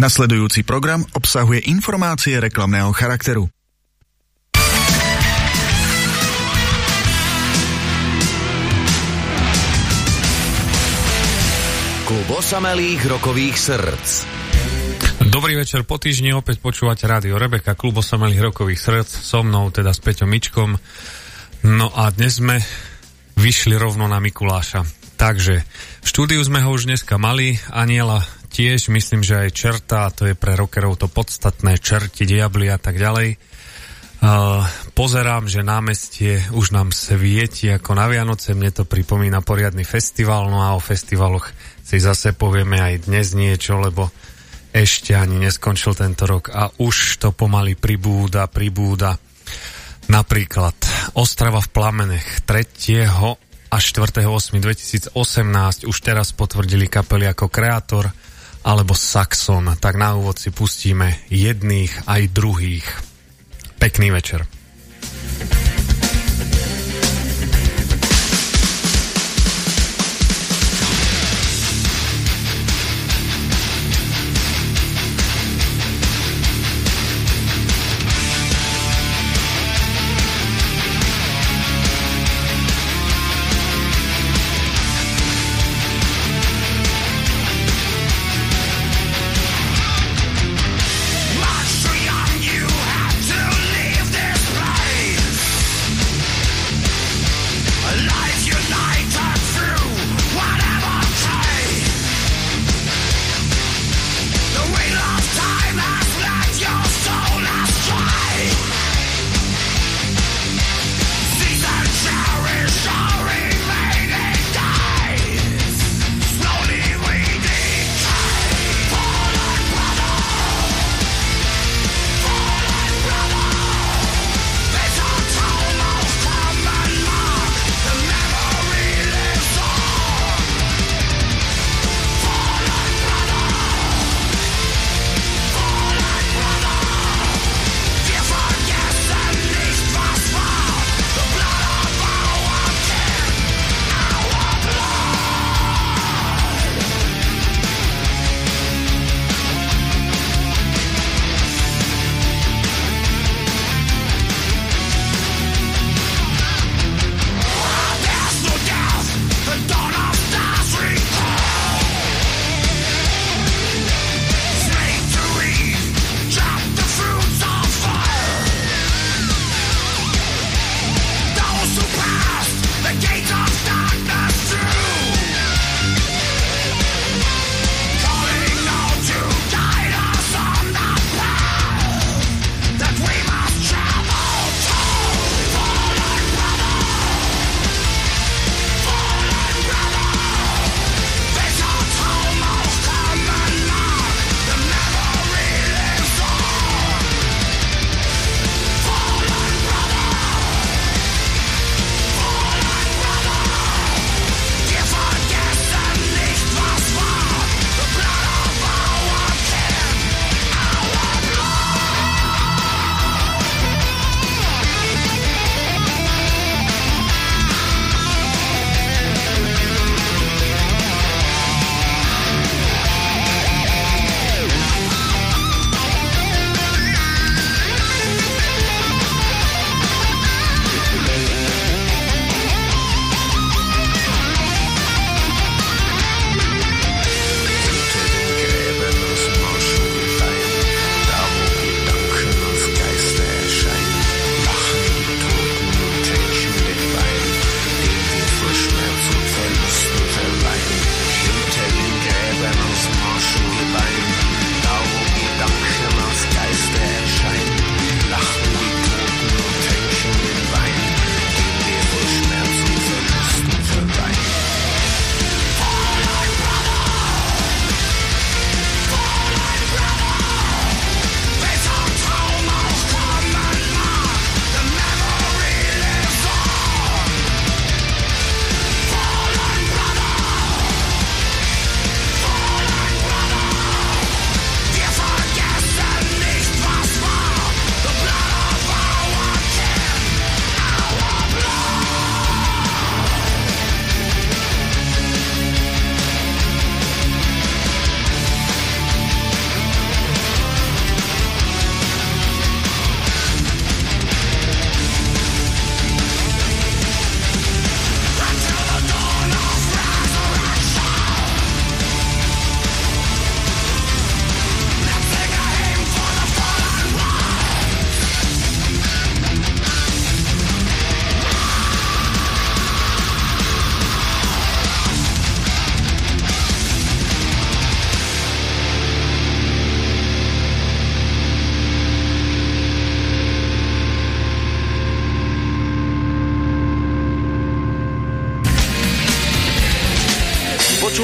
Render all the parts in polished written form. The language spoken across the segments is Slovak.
Nasledujúci program obsahuje informácie reklamného charakteru. Klub osamelých rokových srdc. Dobrý večer, po týždni opäť počúvate Rádio Rebeka, Klub osamelých rokových srdc, so mnou, teda s Peťom Mičkom. No a dnes sme vyšli rovno na Mikuláša. Takže v štúdiu sme ho už dneska mali, Aniela tiež, myslím, že aj čerta, to je pre rockerov to podstatné, čerti, diabli a tak ďalej. Pozerám, že námestie už nám svieti ako na Vianoce, mne to pripomína poriadny festival, no a o festivaloch si zase povieme aj dnes niečo, lebo ešte ani neskončil tento rok a už to pomaly pribúda. Napríklad Ostrava v plamenech 3. a 4.8.2018 už teraz potvrdili kapely ako Kreator alebo Saxon, tak na úvod si pustíme jedných aj druhých. Pekný večer. Much too young, you have to leave this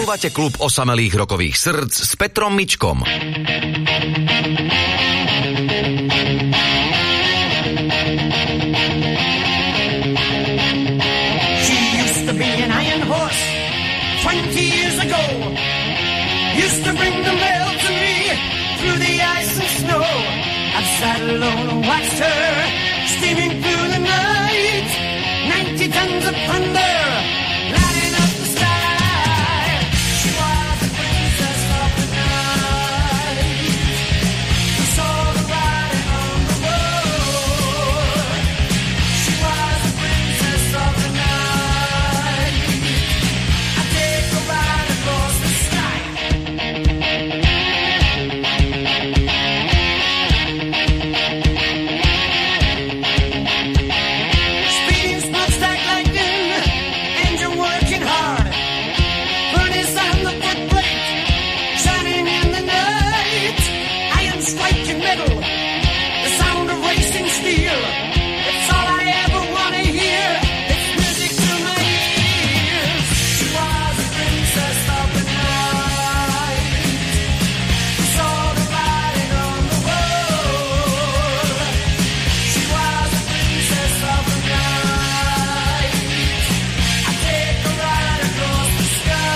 Počúvate klub osamelých rokových srdc s Petrom Mičkom. She used to be an iron horse 20 years ago. Used to bring the mail to me through the ice and snow. I've sat alone and watched her steaming through the night. 90 tons of thunder lighting up the sky. She was the princess of the night. We saw the writing on the wall. She was the princess of the night. I take a ride across the sky. Speeding smokestack lightning, engine working hard. Furnace on the footplate, shining in the night. Iron striking metal, the sound of racing steel. It's all I ever want to hear. It's music to my ears. She was a princess of the night. We saw the writing on the wall. She was a princess of the night. I take a ride across the sky.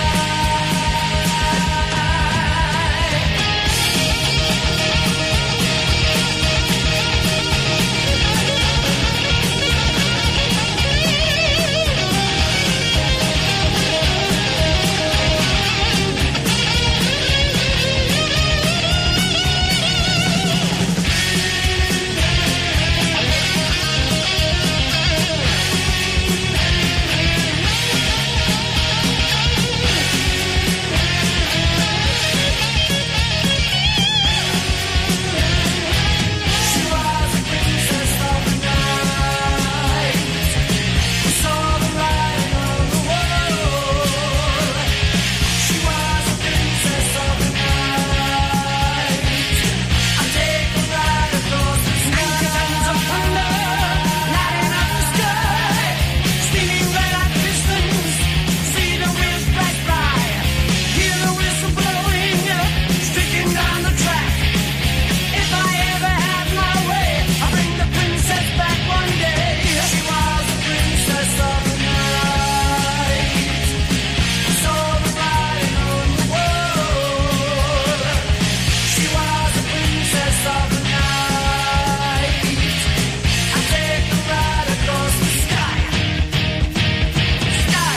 She was a princess of the night. We saw the writing on the wall. She was a princess of the night. I take a ride across the sky. 90 tons of thunder lighting up the sky. Steaming red hot pistons, see the wheels flash by. Hear the whistle blowing, sticking down the track. If I ever had my way, I'll bring the princess back one day. She was a princess of the night. We saw the writing on the wall. She was a princess of the night. I take a ride across the sky. Sky.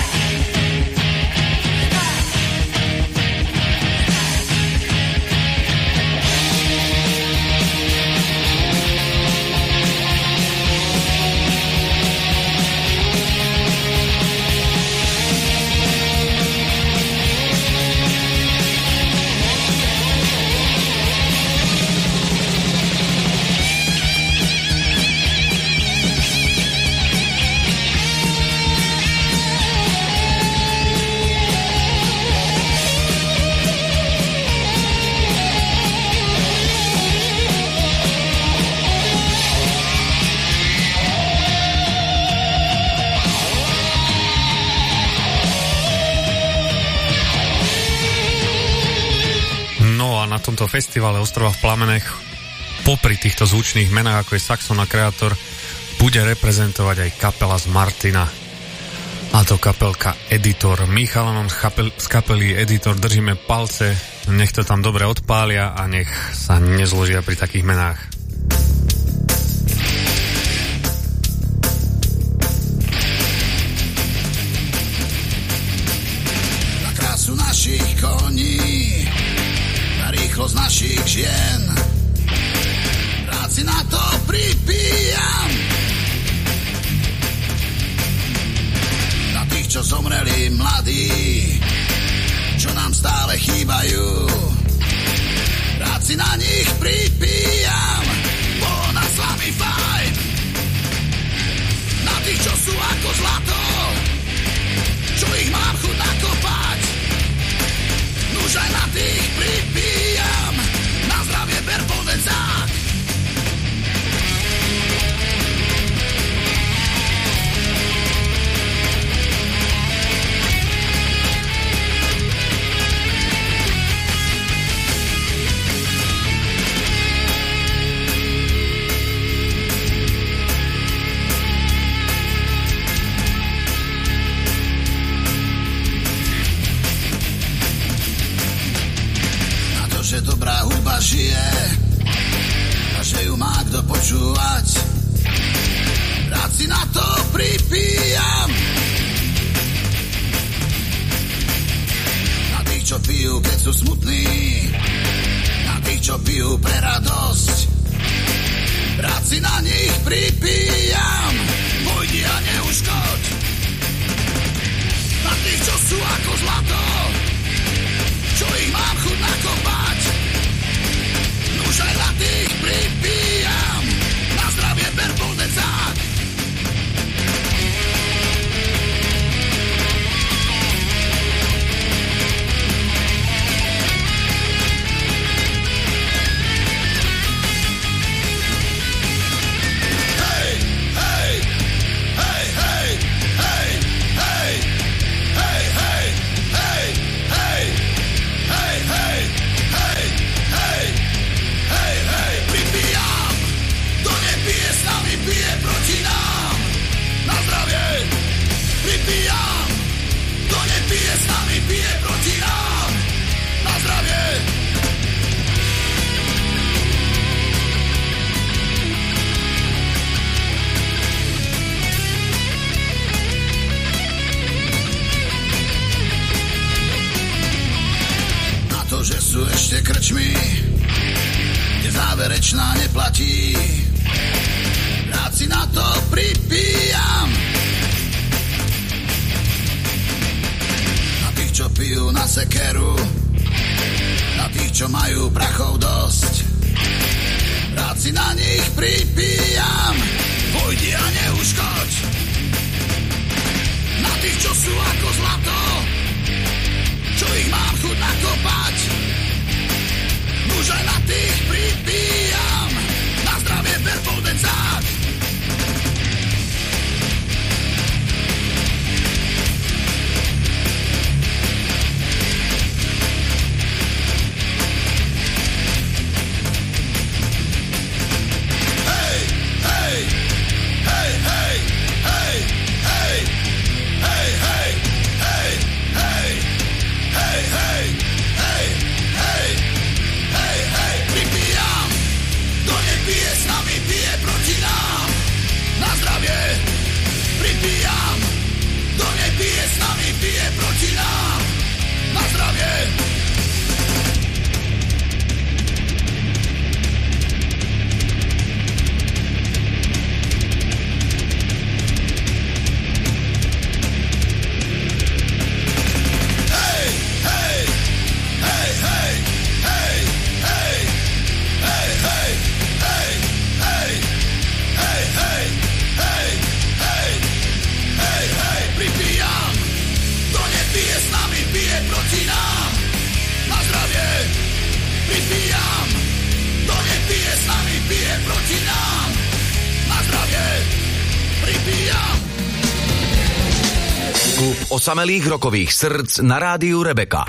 No a na tomto festivale Ostrova v plamenech popri týchto zvučných menách, ako je Saxon a Kreator, bude reprezentovať aj kapela z Martina. A to kapelka Editor. My chalanom z kapely Editor držíme palce, nech to tam dobre odpália a nech sa nezložia pri takých menách. Na krásu našich koní, na rýchlosť našich žien, rád si na to pripíjam. Na tých, čo zomreli mladí, čo nám stále chýbajú, rád si na nich pripíjam. Bolo nás s vami fajn. Na tých, čo sú ako zlato, čo ich mám chuť nakopať, nuž aj na tých pripíjam. Na zdravie ber bodecák. že dobrá hudba žije a že ju má kto počúvať. Rád si na to pripíjam. Na tých, čo pijú, keď sú smutní, na tých, čo pijú pre radosť. Rád si na nich pripíjam. Pojdi a neuškoď. Na tých, čo sú ako zlato, čo ich mám chuť nakopať. Nuž aj na tých pripíjam. Na zdravie Berboldecák. Pije proti nám, na zdravie, pripíjam. Kto nepije s nami, pije proti nám, na zdravie. Na to, že sú ešte krčmy, kde záverečná neplatí, rád si na to pripíjam. Na tých, čo pijú na sekeru, na tých, čo majú prachov dosť, rád si na nich pripíjam. Pojdi a neuškoď. Na tých, čo sú ako zlato, čo ich mám chuť nakopať. Nuž aj na tých pripíjam. Na zdravie Berboldecák. Osamelých rokových srdc na rádiu Rebeka.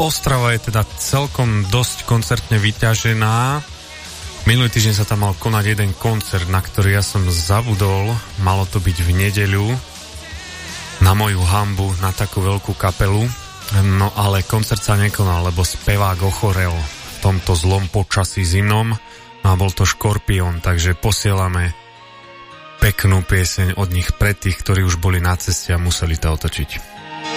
Ostrava je teda celkom dosť koncertne vyťažená. Minulý týždeň sa tam mal konať jeden koncert, na ktorý ja som zabudol. Malo to byť v nedeľu. Na moju hanbu, na takú veľkú kapelu. No ale koncert sa nekonal, lebo spevák ochorel v tomto zlom počasí zimnom. A bol to Škorpión, takže posielame peknú pieseň od nich pre tých, ktorí už boli na ceste a museli to otočiť.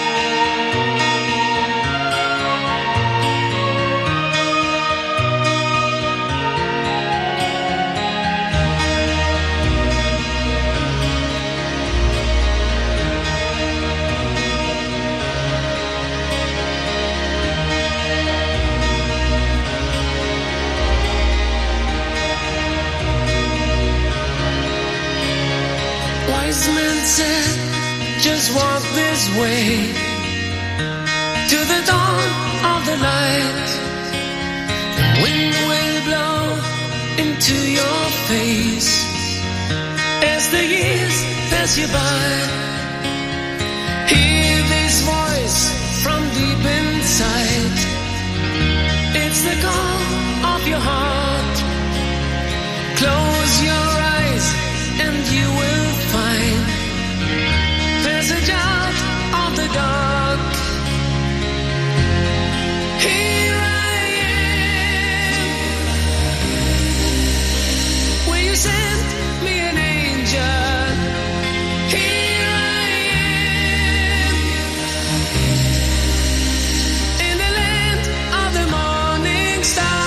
Just walk this way to the dawn of the light. The wind will blow into your face as the years pass you by. Hear this voice from deep inside. It's the call of your heart. Close your eyes and you will find passage out of the dark. Here I am. Will you send me an angel? Here I am. In the land of the morning star.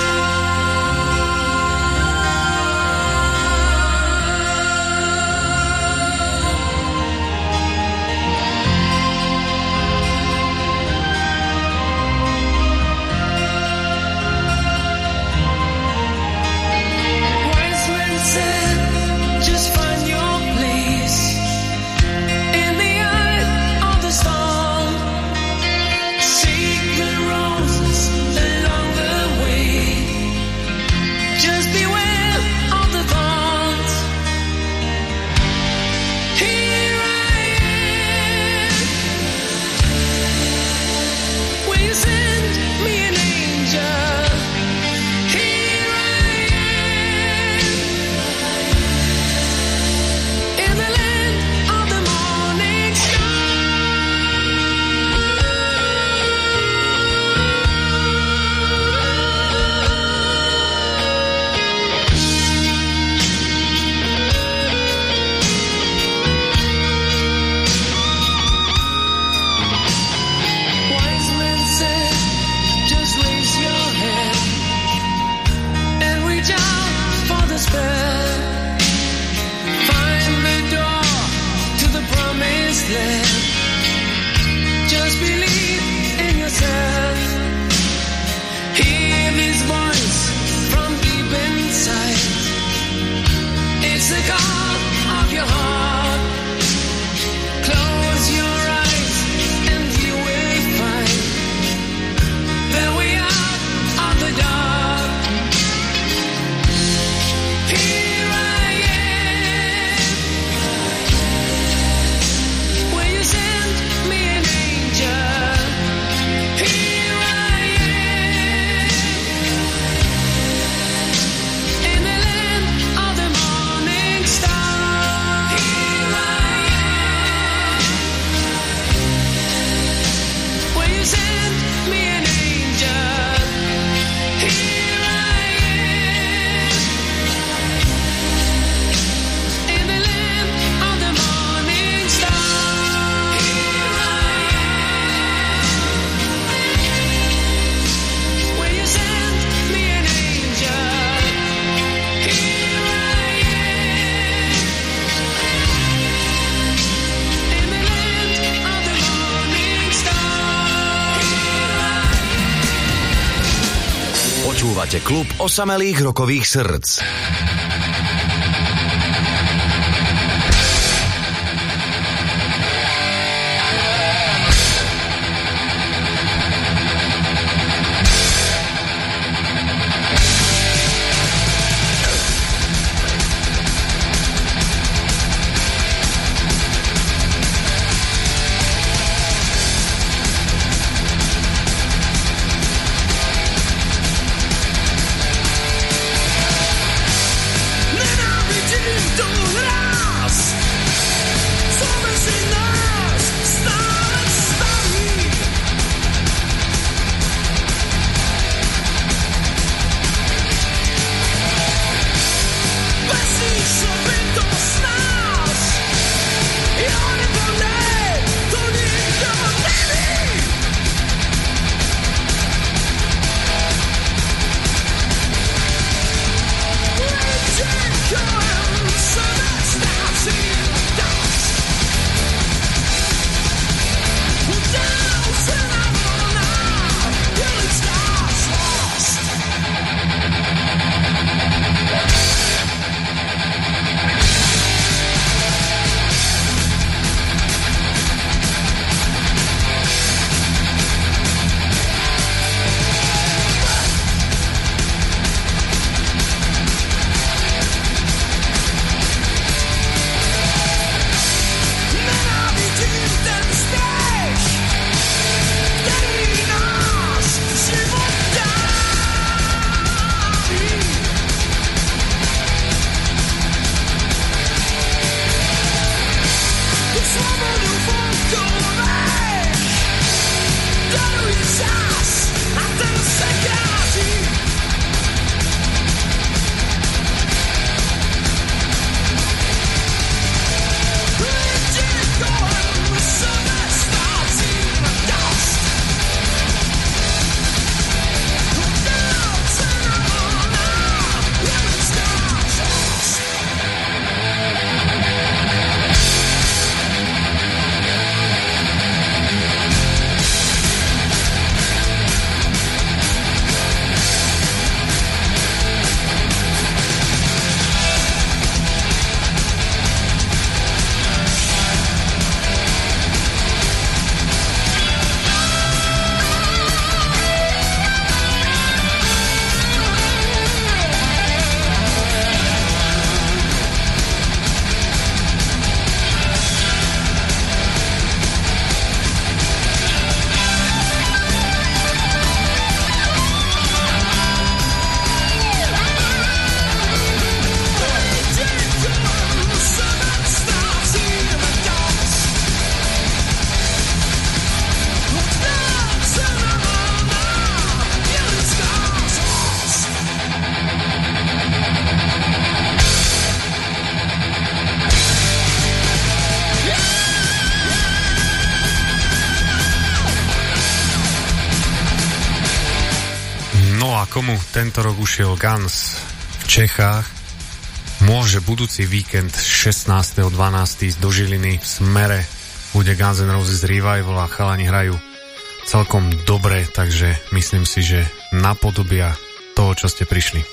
Počúvate klub osamelých rokových srdc. tomu tento rok ušiel Guns v Čechách. Môže budúci víkend 16.12. ísť do Žiliny v Smere. Bude Guns N' Roses Revival a chalani hrajú celkom dobre, takže myslím si, že napodobia toho, čo ste prišli.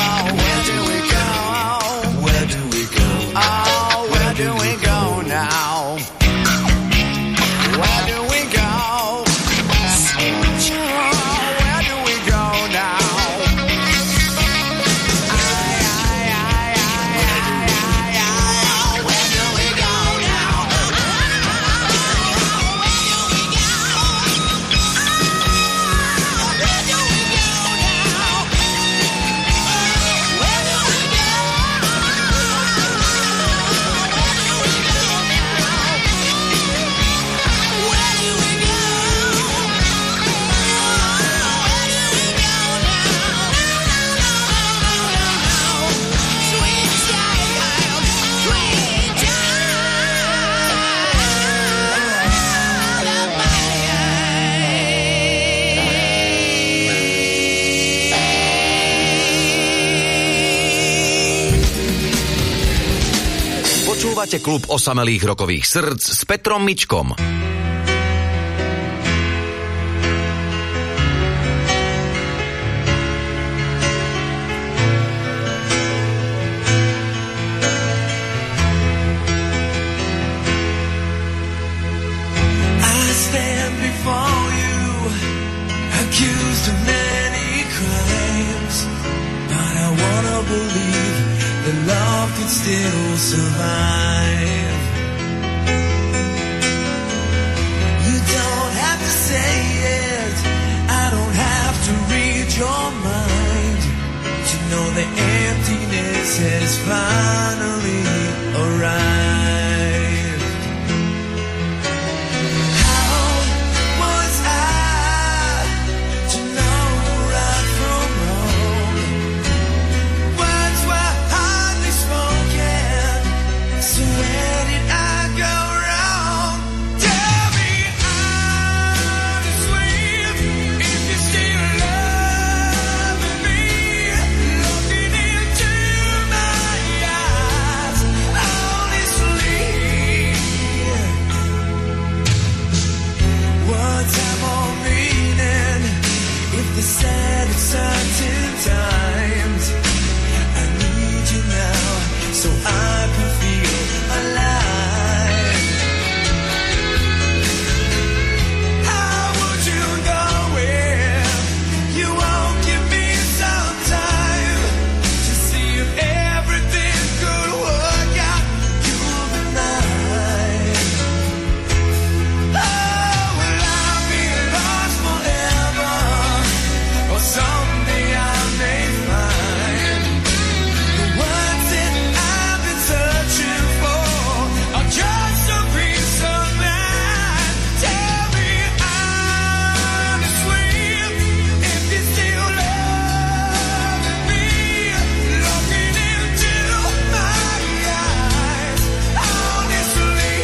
Where do we go now? Počúvate klub osamelých rokových srdc s Petrom Mičkom. Still survive. You don't have to say it, I don't have to read your mind to know the emptiness has finally arrived. How was I to know right from wrong? Words were hardly spoken, so where did I go wrong? Tell me honestly if you still loving me. Looking into my eyes, honestly. Words have more meaning if they're said at certain times. I need you now so I can feel alive. How would you know if you won't give me some time to see if everything could work out? You'll be mine. Oh, will I be lost forever, or someday I may find the words that I've been searching for are just a peace of mind. Tell me honestly if you still loving me. Looking into my eyes, honestly.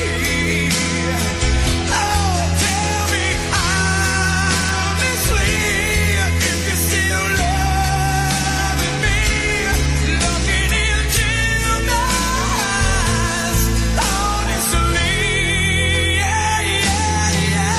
Oh, tell me honestly if you still loving me. Looking into my eyes, honestly. Yeah, yeah, yeah.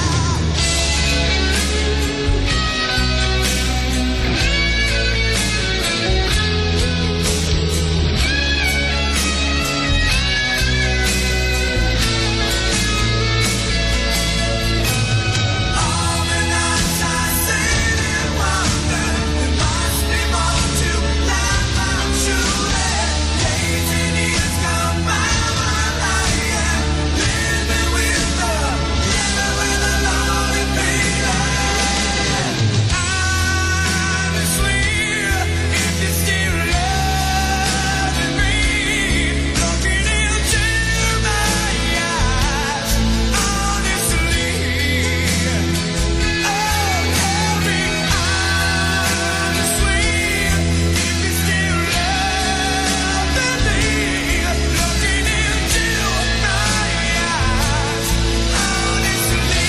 All the nights I sit and wonder, there must be more to life, I'm sure. Days and years come by while I am living with the lonely feeling. Honestly, if you still loving me, looking into my eyes, honestly. Oh, tell me honestly if you still loving me. Looking into my eyes, honestly.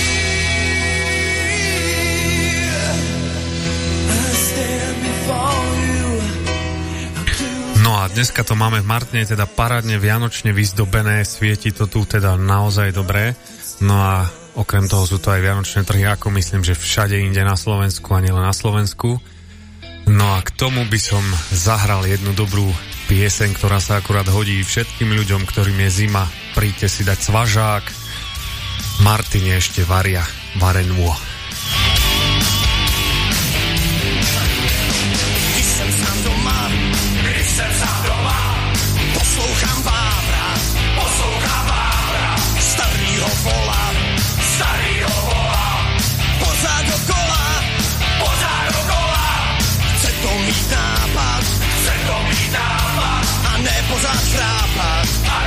I stand before you. No a dneska to máme v Martine teda parádne vianočne vyzdobené, svieti to tu teda naozaj dobre. No a okrem toho sú to aj vianočné trhy, ako myslím, že všade inde na Slovensku a nielen na Slovensku. No a k tomu by som zahral jednu dobrú pieseň, ktorá sa akurát hodí všetkým ľuďom, ktorým je zima. Príďte si dať svažák, Martine ešte varia varenú. Když jsem sám doma, poslouchám Vávra, starýho vola, pořád dokola, chce to mít nápad, a ne pořád chrápat,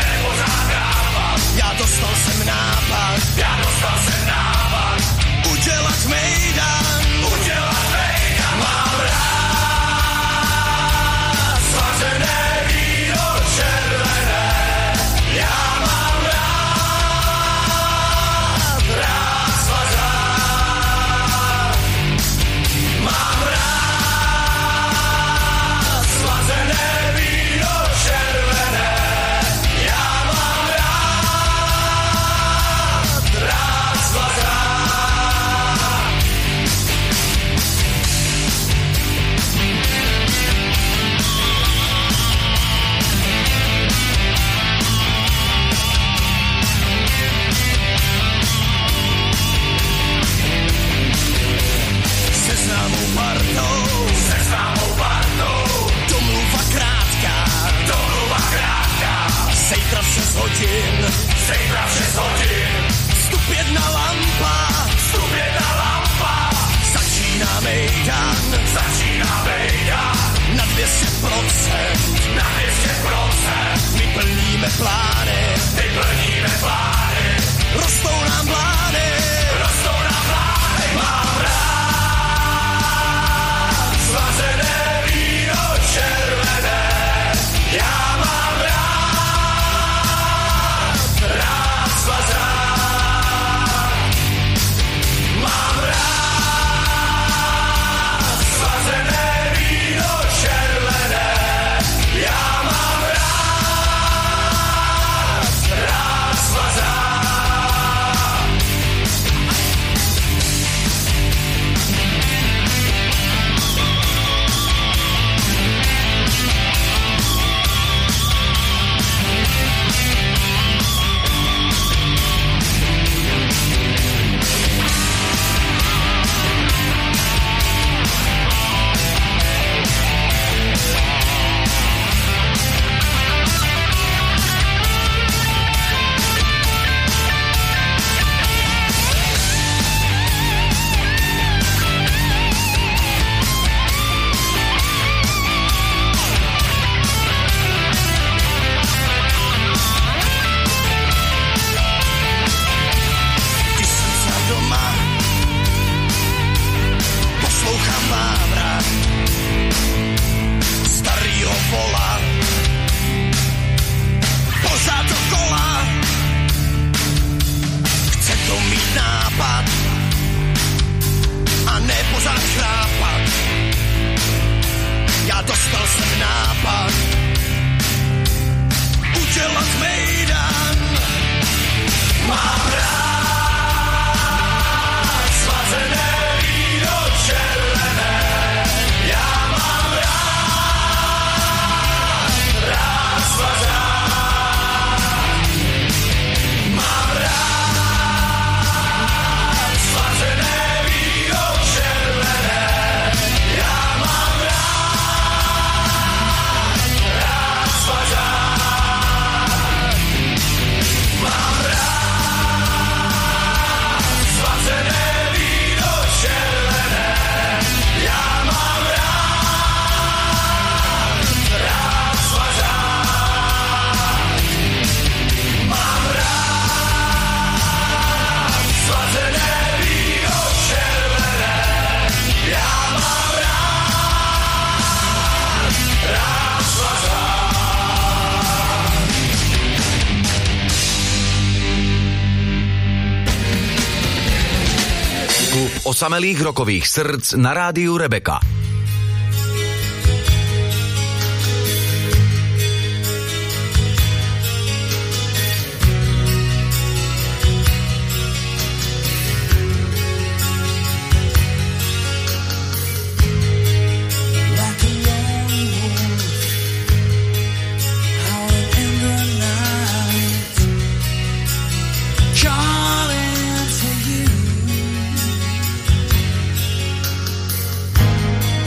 já dostal jsem nápad, udělat mejdan, mám rád svařené víno červené, já mám rád Zítra v 6 hodin. Vstup jedna lampa. Začíná mejdan. Na 200%. My plníme plány. Rostou nám plány. Mám rád svařené víno červené. Já mám rád svazák. Mám rád svařené víno červené. Já mám rád svazák. Osamelých rokových srdc na rádiu Rebeka. Calling to you.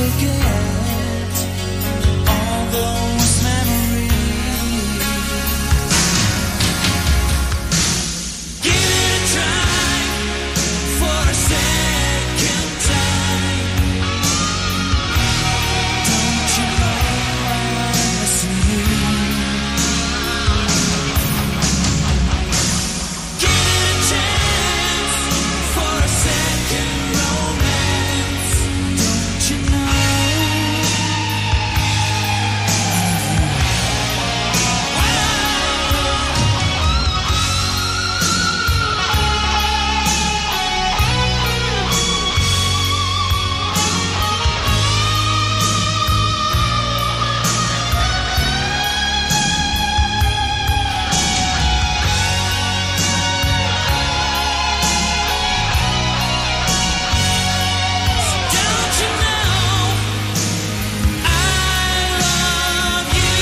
forget all those memories. Give it a try for a second time. Don't you know I'm missing you? Give it a chance for a second romance. Don't you know? Don't you know I love you?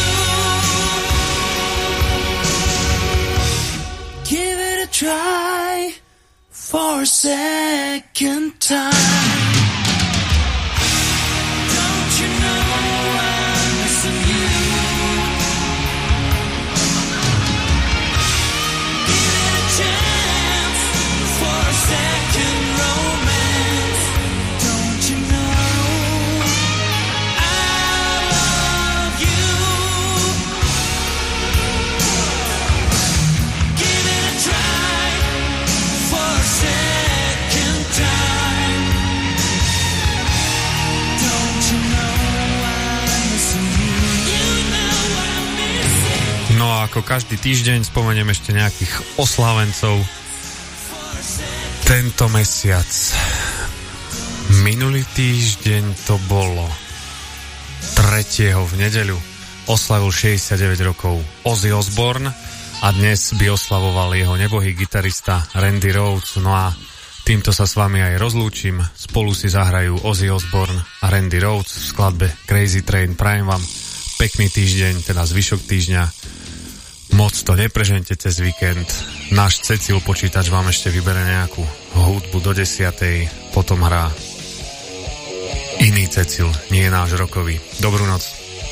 Give it a try for a second time. Don't you know I'm missing you? Give it a chance for a second romance. Don't you know I love you? Give it a try for a second time. Don't you know I'm missing you? You know I'm missing. No a ako každý týždeň spomeniem ešte nejakých oslávencov tento mesiac. Minulý týždeň to bolo 3. v nedeľu. Oslavil 69 rokov Ozzy Osbourne a dnes by oslavoval jeho nebohý gitarista Randy Rhoads. No a týmto sa s vami aj rozlúčim. Spolu si zahrajú Ozzy Osbourne a Randy Rhoads v skladbe Crazy Train. Prajem vám pekný týždeň, teda zvyšok týždňa. Moc to neprežente cez víkend. Náš Cecil počítač vám ešte vybere nejakú hudbu do 10:00, potom hrá iný Cecil, nie je náš rokový. Dobrú noc.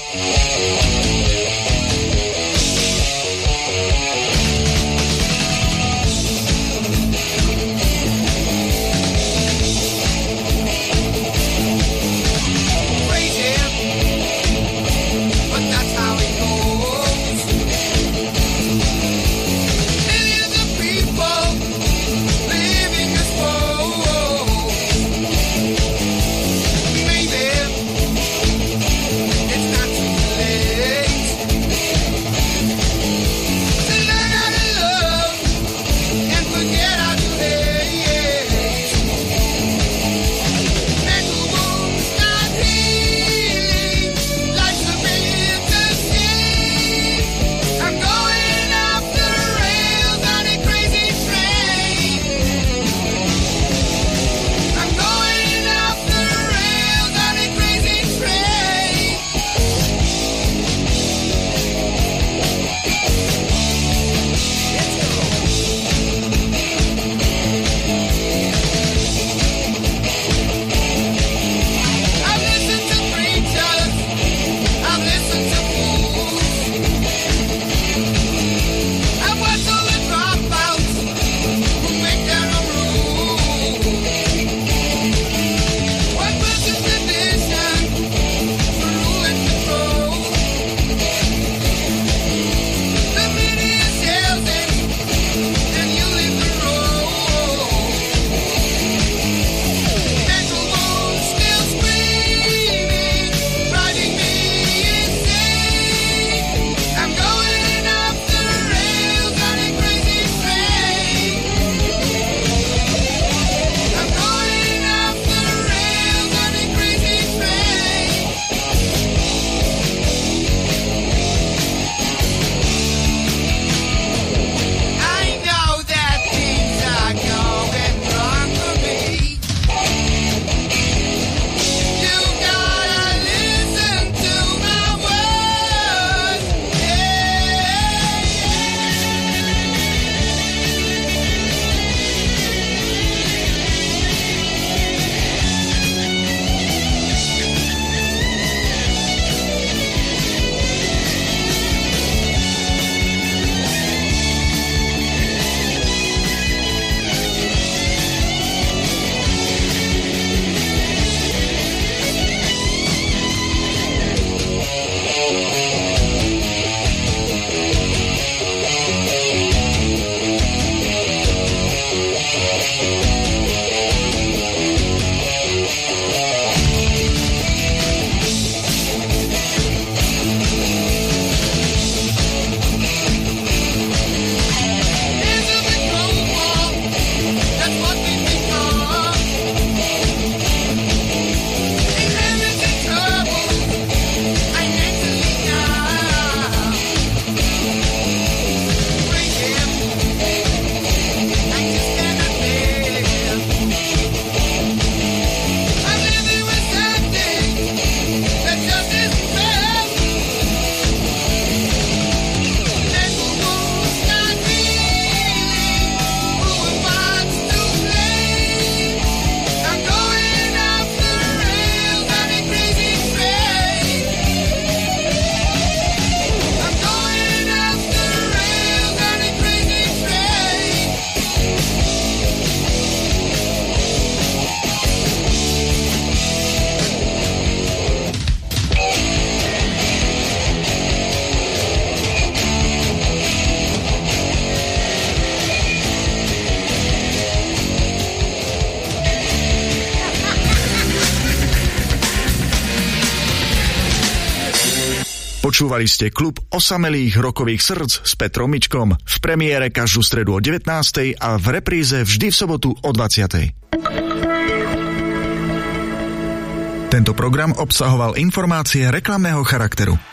Crazy, but that's how it goes. Millions of people living this world. Maybe it's not too late. Počúvali ste klub osamelých rokových srdc s Petrom Mičkom v premiére každú stredu o 19:00 a v repríze vždy v sobotu o 20:00. Tento program obsahoval informácie reklamného charakteru.